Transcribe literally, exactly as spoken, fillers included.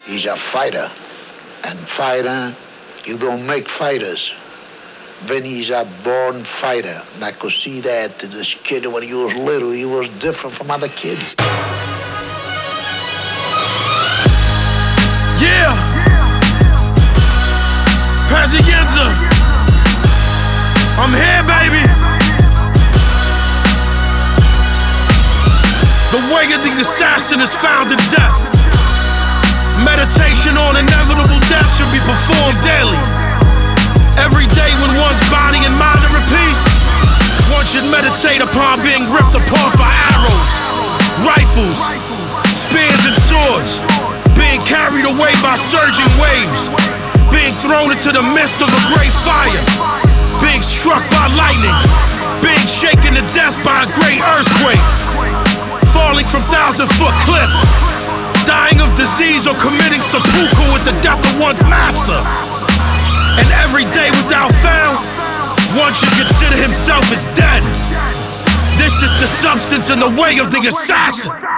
He's a fighter. And fighter, you don't make fighters. Vinny's a born fighter. And I could see that this kid, when he was little, he was different from other kids. Yeah! Pazienza! I'm here, baby! The way of the assassin is found in death. Meditation on inevitable death should be performed daily. Every day when one's body and mind are at peace, one should meditate upon being ripped apart by arrows, rifles, spears and swords, being carried away by surging waves, being thrown into the midst of a great fire, being struck by lightning, being shaken to death by a great earthquake, falling from thousand-foot cliffs, dying of disease or committing seppuku with the death of one's master. And every day without fail, one should consider himself as dead. This is the substance and the way of the assassin.